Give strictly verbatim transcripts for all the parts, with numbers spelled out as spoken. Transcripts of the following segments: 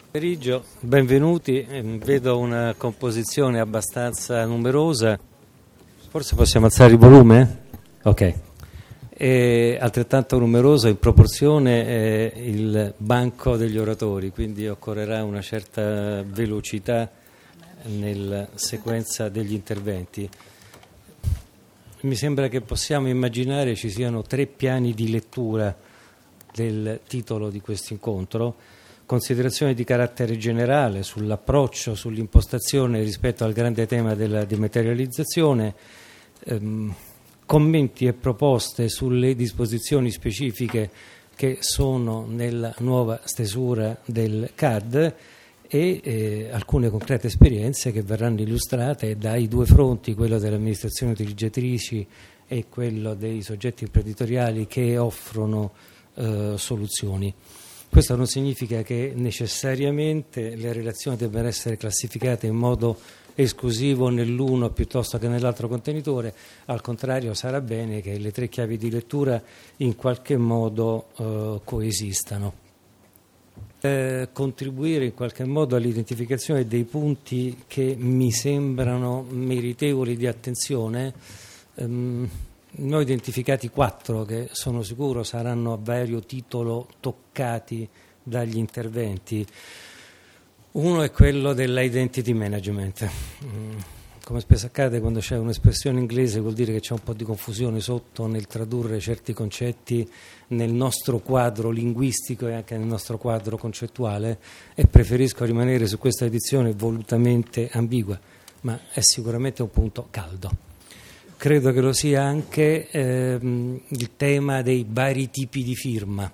Pomeriggio, benvenuti. Vedo una composizione abbastanza numerosa. Forse possiamo alzare il volume? Ok. È altrettanto numeroso in proporzione è il banco degli oratori, quindi occorrerà una certa velocità nella sequenza degli interventi. Mi sembra che possiamo immaginare ci siano tre piani di lettura del titolo di questo incontro: considerazioni di carattere generale sull'approccio, sull'impostazione rispetto al grande tema della dematerializzazione, ehm, commenti e proposte sulle disposizioni specifiche che sono nella nuova stesura del C A D e eh, alcune concrete esperienze che verranno illustrate dai due fronti, quello delle amministrazioni utilizzatrici e quello dei soggetti imprenditoriali che offrono eh, soluzioni. Questo non significa che necessariamente le relazioni debbano essere classificate in modo esclusivo nell'uno piuttosto che nell'altro contenitore, al contrario sarà bene che le tre chiavi di lettura in qualche modo eh, coesistano. Eh, contribuire in qualche modo all'identificazione dei punti che mi sembrano meritevoli di attenzione. Ehm, Ne ho identificati quattro che sono sicuro saranno a vario titolo toccati dagli interventi. Uno è quello dell'identity management. Come spesso accade quando c'è un'espressione inglese vuol dire che c'è un po' di confusione sotto nel tradurre certi concetti nel nostro quadro linguistico e anche nel nostro quadro concettuale, e preferisco rimanere su questa edizione volutamente ambigua, ma è sicuramente un punto caldo. Credo che lo sia anche ehm, il tema dei vari tipi di firma.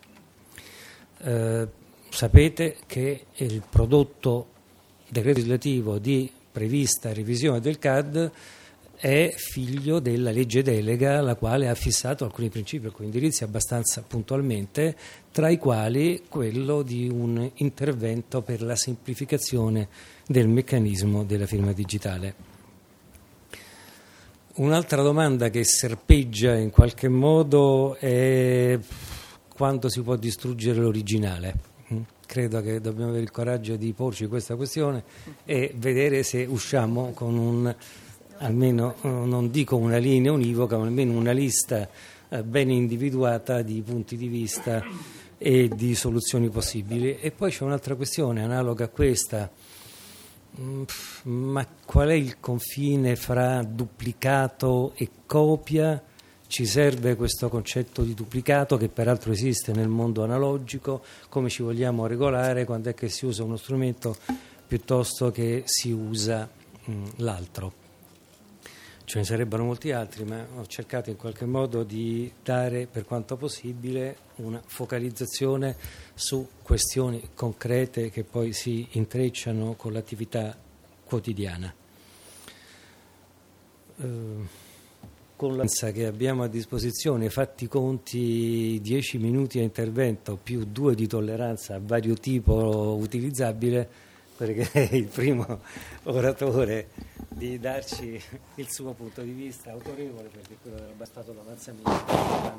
Eh, sapete che il prodotto decreto legislativo di prevista revisione del C A D è figlio della legge delega, la quale ha fissato alcuni principi, alcuni indirizzi abbastanza puntualmente, tra i quali quello di un intervento per la semplificazione del meccanismo della firma digitale. Un'altra domanda che serpeggia in qualche modo è quando si può distruggere l'originale. Credo che dobbiamo avere il coraggio di porci questa questione e vedere se usciamo con un, almeno non dico una linea univoca, ma almeno una lista ben individuata di punti di vista e di soluzioni possibili. E poi c'è un'altra questione analoga a questa. Ma qual è il confine fra duplicato e copia? Ci serve questo concetto di duplicato, che peraltro esiste nel mondo analogico? Come ci vogliamo regolare quando è che si usa uno strumento piuttosto che si usa mh, l'altro? Ce ne sarebbero molti altri, ma ho cercato in qualche modo di dare per quanto possibile una focalizzazione su questioni concrete che poi si intrecciano con l'attività quotidiana. Eh, con la che abbiamo a disposizione, fatti i conti, dieci minuti a intervento più due di tolleranza a vario tipo utilizzabile, perché è il primo oratore di darci il suo punto di vista autorevole, perché quello era bastato l'avanzamento.